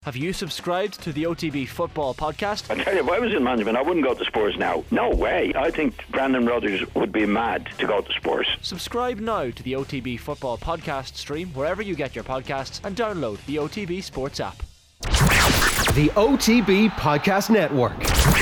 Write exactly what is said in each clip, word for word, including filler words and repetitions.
Have you subscribed to the O T B Football Podcast? I tell you, if I was in management, I wouldn't go to Spurs now. No way. I think Brandon Rodgers would be mad to go to Spurs. Subscribe now to the O T B Football Podcast stream wherever you get your podcasts and download the O T B Sports app. The O T B Podcast Network.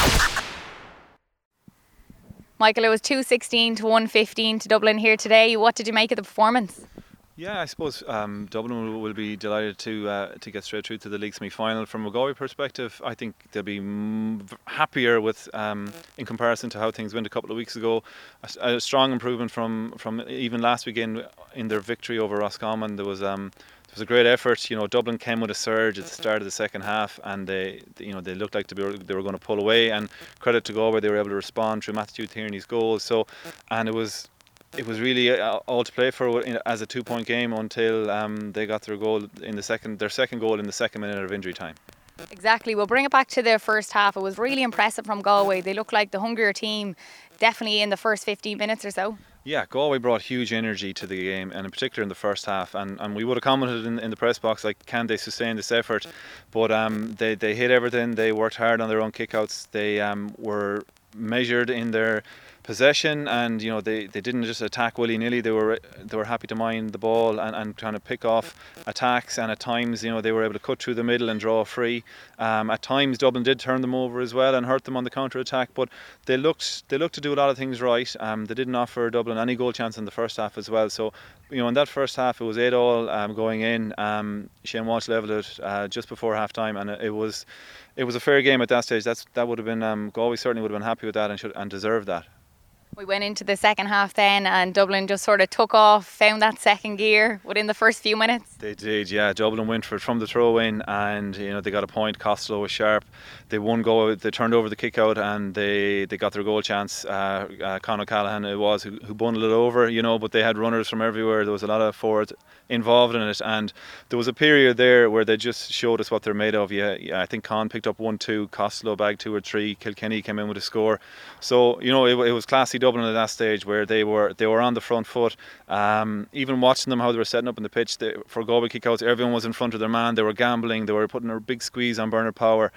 Michael, it was two sixteen to one fifteen to Dublin here today. What did you make of the performance? Yeah, I suppose um, Dublin will, will be delighted to uh, to get straight through to the league semi-final. From a Galway perspective, I think they'll be m- happier with, um, in comparison to how things went a couple of weeks ago. A, a strong improvement from, from even last weekend in their victory over Roscommon. There was um, there was a great effort. You know, Dublin came with a surge at the start of the second half, and they, you know, they looked like they were they were going to pull away. And credit to Galway, they were able to respond through Matthew Tierney's goals. So, and it was. It was really all to play for as a two-point game until um, they got their goal in the second, their second goal in the second minute of injury time. Exactly. We'll bring it back to their first half. It was really impressive from Galway. They looked like the hungrier team, definitely in the first fifteen minutes or so. Yeah, Galway brought huge energy to the game, and in particular in the first half. And, and we would have commented in, in the press box, like, can they sustain this effort? But um, they they hit everything. They worked hard on their own kickouts. They um, were measured in their possession, and you know they, they didn't just attack willy-nilly. They were they were happy to mind the ball and, and kind of pick off attacks, and at times you know they were able to cut through the middle and draw free. Um, at times Dublin did turn them over as well and hurt them on the counter-attack, but they looked they looked to do a lot of things right. Um, they didn't offer Dublin any goal chance in the first half as well. So you know in that first half it was eight all um, going in. Um, Shane Walsh levelled it uh, just before half time, and it, it was it was a fair game at that stage. That's that would have been um, Galway certainly would have been happy with that and should and deserved that. We went into the second half then, and Dublin just sort of took off, found that second gear within the first few minutes. They did, yeah. Dublin went for it from the throw-in, and you know they got a point. Costello was sharp. They won goal. They turned over the kick-out, and they, they got their goal chance. Uh, uh, Conor Callahan it was who, who bundled it over, you know. But they had runners from everywhere. There was a lot of forwards involved in it, and there was a period there where they just showed us what they're made of. Yeah, yeah I think Con picked up one, two. Costello bagged two or three. Kilkenny came in with a score. So you know it, it was classy Dublin at that stage where they were they were on the front foot. Um, even watching them how they were setting up in the pitch they, for Galway kickouts, everyone was in front of their man. They were gambling. They were putting a big squeeze on Bernard Power,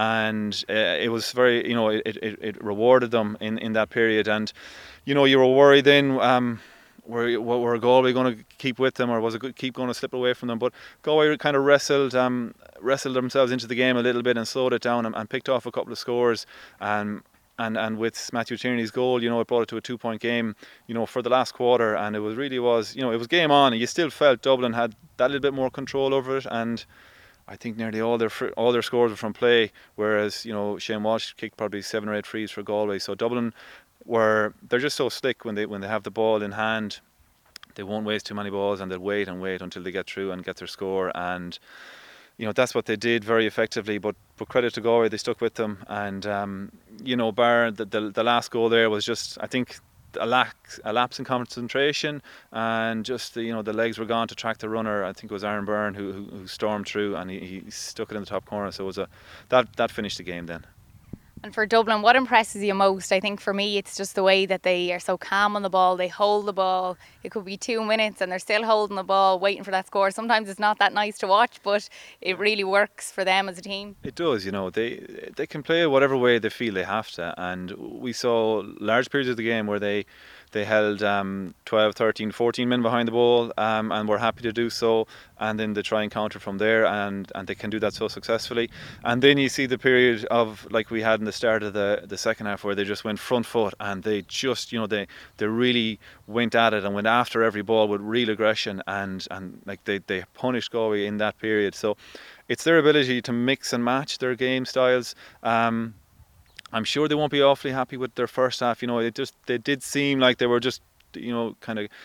and uh, it was very you know it, it, it rewarded them in, in that period. And you know you were worried then. Um, Were, were Galway going to keep with them, or was it keep going to slip away from them? But Galway kind of wrestled um, wrestled themselves into the game a little bit and slowed it down and, and picked off a couple of scores. Um, and and with Matthew Tierney's goal, you know, it brought it to a two-point game, you know, for the last quarter. And it was really was, you know, it was game on. And you still felt Dublin had that little bit more control over it. And I think nearly all their all their scores were from play, whereas you know Shane Walsh kicked probably seven or eight frees for Galway. So Dublin were they're just so slick when they when they have the ball in hand. They won't waste too many balls, and they'll wait and wait until they get through and get their score. And you know that's what they did very effectively. But but credit to Galway, they stuck with them. And um, you know, bar the, the the last goal there was just I think a lack a lapse in concentration, and just the, you know the legs were gone to track the runner. I think it was Aaron Byrne who who, who stormed through, and he, he stuck it in the top corner. So it was a that that finished the game then. And for Dublin, what impresses you most? I think for me, it's just the way that they are so calm on the ball. They hold the ball. It could be two minutes and they're still holding the ball, waiting for that score. Sometimes it's not that nice to watch, but it really works for them as a team. It does, you know. They they can play whatever way they feel they have to. And we saw large periods of the game where they they held um, twelve, thirteen, fourteen men behind the ball um, and were happy to do so, and then they try and counter from there, and, and they can do that so successfully. And then you see the period of like we had in the start of the, the second half where they just went front foot, and they just you know they, they really went at it and went after every ball with real aggression, and, and like they, they punished Galway in that period. So it's their ability to mix and match their game styles. Um, I'm sure they won't be awfully happy with their first half. You know, it just they did seem like they were just, you know, kind of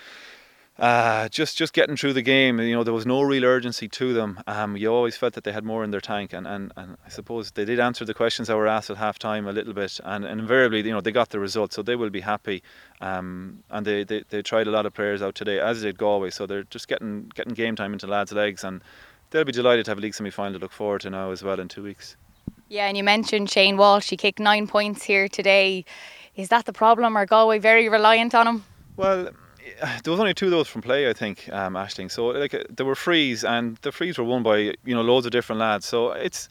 uh, just just getting through the game. You know, there was no real urgency to them. Um, you always felt that they had more in their tank, and, and, and I suppose they did answer the questions that were asked at half time a little bit, and, and invariably, you know, they got the result, so they will be happy. Um, and they, they, they tried a lot of players out today, as did Galway, so they're just getting getting game time into lads' legs, and they'll be delighted to have a league semi-final to look forward to now as well in two weeks. Yeah, and you mentioned Shane Walsh. He kicked nine points here today. Is that the problem? Are Galway very reliant on him? Well, there was only two of those from play, I think, um, Aisling. So like uh, there were frees, and the frees were won by you know loads of different lads. So it's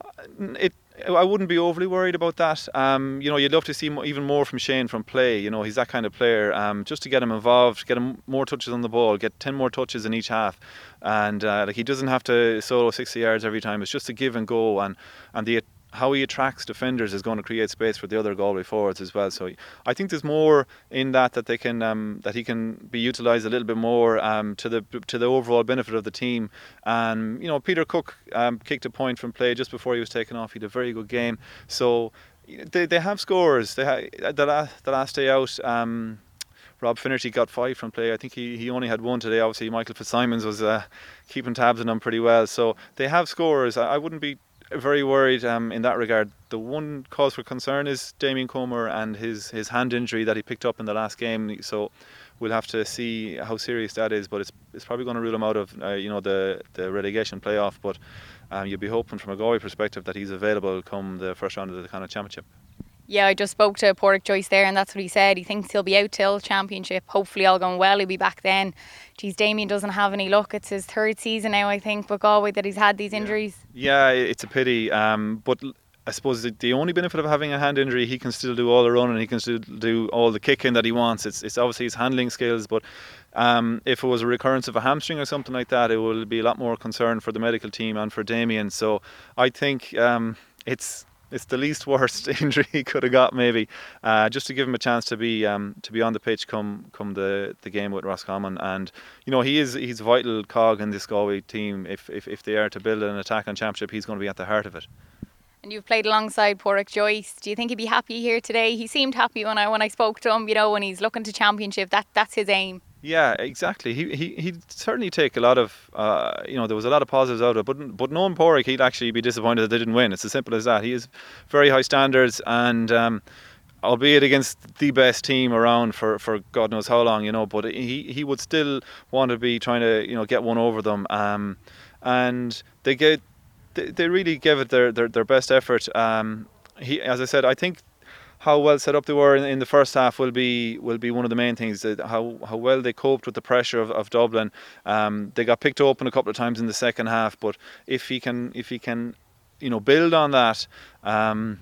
it. I wouldn't be overly worried about that. Um, you know, you'd love to see mo- even more from Shane from play. You know, he's that kind of player. Um, just to get him involved, get him more touches on the ball, get ten more touches in each half, and uh, like he doesn't have to solo sixty yards every time. It's just a give and go, and and the how he attracts defenders is going to create space for the other Galway forwards as well. So I think there's more in that that they can um, that he can be utilised a little bit more um, to the to the overall benefit of the team. And you know, Peter Cook um, kicked a point from play just before he was taken off. He had a very good game. So they they have scores. They ha- the last the last day out. Um, Rob Finnerty got five from play. I think he, he only had one today. Obviously, Michael Fitzsimons was uh, keeping tabs on them pretty well. So they have scores. I, I wouldn't be very worried um, in that regard. The one cause for concern is Damien Comer and his, his hand injury that he picked up in the last game. So we'll have to see how serious that is. But it's it's probably going to rule him out of uh, you know the the relegation playoff. But um, you'll be hoping from a Galway perspective that he's available come the first round of the kind of championship. Yeah, I just spoke to Pádraig Joyce there, and that's what he said. He thinks he'll be out till championship. Hopefully all going well, he'll be back then. Geez, Damien doesn't have any luck. It's his third season now, I think, with Galway that he's had these injuries. Yeah, yeah it's a pity. Um, but I suppose the, the only benefit of having a hand injury, he can still do all the running, he can still do all the kicking that he wants. It's it's obviously his handling skills, but um, if it was a recurrence of a hamstring or something like that, it will be a lot more concern for the medical team and for Damien. So I think um, it's. It's the least worst injury he could have got, maybe, uh, just to give him a chance to be um, to be on the pitch come come the, the game with Roscommon. And you know he is he's a vital cog in this Galway team. If, if if they are to build an attack on championship, he's going to be at the heart of it. And you've played alongside Pádraig Joyce. Do you think he'd be happy here today? He seemed happy when I when I spoke to him. You know, when he's looking to championship, that that's his aim. Yeah, exactly. He he he'd certainly take a lot of uh, you know there was a lot of positives out of it. But but knowing Pádraig, he'd actually be disappointed that they didn't win. It's as simple as that. He has very high standards, and um, albeit against the best team around for, for God knows how long, you know. But he he would still want to be trying to you know get one over them. Um, and they get they, they really gave it their their, their best effort. Um, he as I said, I think. How well set up they were in, in the first half will be will be one of the main things. That how how well they coped with the pressure of, of Dublin. Um, they got picked open a couple of times in the second half, but if he can if he can, you know, build on that. Um,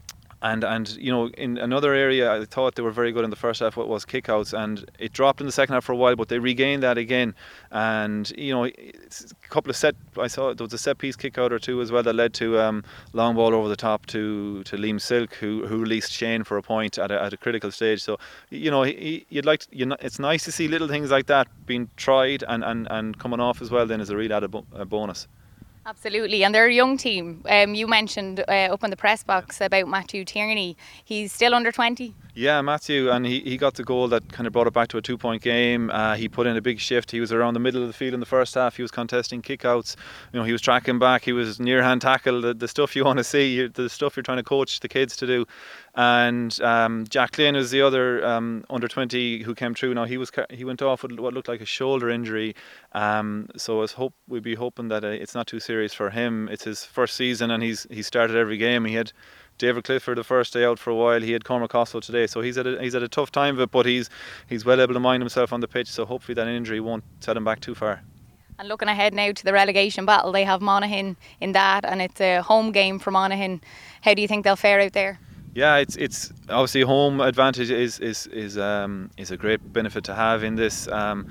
And and you know in another area I thought they were very good in the first half. What was kickouts, and it dropped in the second half for a while, but they regained that again. And you know it's a couple of set I saw there was a set piece kickout or two as well that led to um, long ball over the top to to Liam Silk, who who released Shane for a point at a, at a critical stage. So you know he, you'd like to, you know, it's nice to see little things like that being tried and, and, and coming off as well. Then is a real added bo- a bonus. Absolutely, and they're a young team. Um, you mentioned uh, up in the press box about Matthew Tierney. He's still under twenty. Yeah, Matthew, and he, he got the goal that kind of brought it back to a two-point game. Uh, he put in a big shift. He was around the middle of the field in the first half. He was contesting kickouts. You know, he was tracking back. He was near-hand tackle. The, the stuff you want to see, the stuff you're trying to coach the kids to do. And um, Jack Lynn was the other um, under twenty who came through. Now he was he went off with what looked like a shoulder injury. Um, so I hope we'd be hoping that uh, it's not too serious for him. It's his first season, and he's he started every game. He had David Clifford the first day out for a while. He had Cormac Costello today, so he's at a, he's at a tough time of it, but he's he's well able to mind himself on the pitch. So hopefully that injury won't set him back too far. And looking ahead now to the relegation battle, they have Monaghan in that, and it's a home game for Monaghan. How do you think they'll fare out there? Yeah, it's it's obviously home advantage is is is um is a great benefit to have in this. Um,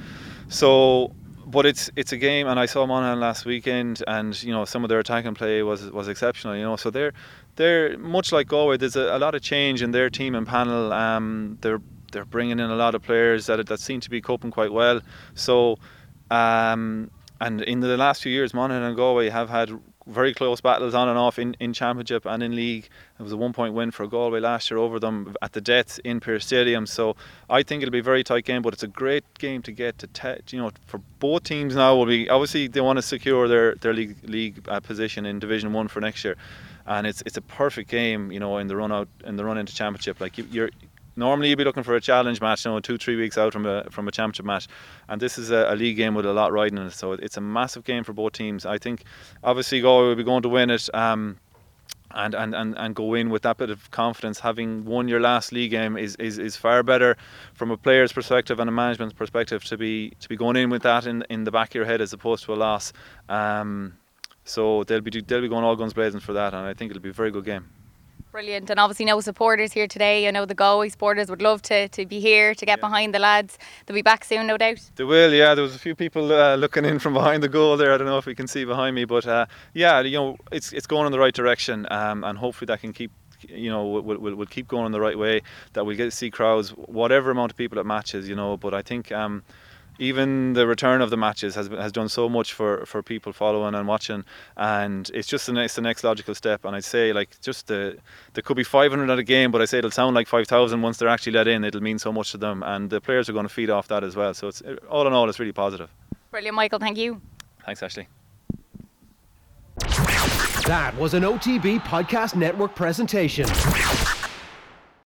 so. But it's it's a game, and I saw Monaghan last weekend, and you know some of their attacking play was was exceptional. You know, so they're they're much like Galway. There's a, a lot of change in their team and panel. Um, they're they're bringing in a lot of players that that seem to be coping quite well. So, um, and in the last few years, Monaghan and Galway have had very close battles on and off in, in Championship and in League. It was a one point win for Galway last year over them at the death in Pearse Stadium. So I think it'll be a very tight game, but it's a great game to get to te- you know for both teams now. Will be obviously they want to secure their their league league uh, position in Division One for next year, and it's it's a perfect game, you know, in the run out in the run into Championship. Like you, you're normally you'd be looking for a challenge match, you know, two three weeks out from a from a Championship match, and this is a, a league game with a lot riding in it. So it's a massive game for both teams. I think obviously Galway will be going to win it. Um, And, and, and, and go in with that bit of confidence. Having won your last league game is, is, is far better from a player's perspective and a management's perspective to be to be going in with that in, in the back of your head as opposed to a loss. Um, so they'll be they'll be going all guns blazing for that, and I think it'll be a very good game. Brilliant. And obviously no supporters here today. I know the Galway supporters would love to, to be here to get yeah. behind the lads. They'll be back soon, no doubt. They will, yeah. There was a few people uh, looking in from behind the goal there. I don't know if we can see behind me, but uh, yeah, you know, it's it's going in the right direction, um, and hopefully that can keep, you know, we'll, we'll, we'll keep going in the right way. That we'll get to see crowds, whatever amount of people at matches, you know. But I think um, even the return of the matches has has done so much for, for people following and watching, and it's just the next the next logical step. And I'd say, like, just the there could be five hundred at a game, but I say it'll sound like five thousand once they're actually let in. It'll mean so much to them, and the players are going to feed off that as well. So it's all in all, it's really positive. Brilliant, Michael. Thank you. Thanks, Ashley. That was an O T B Podcast Network presentation.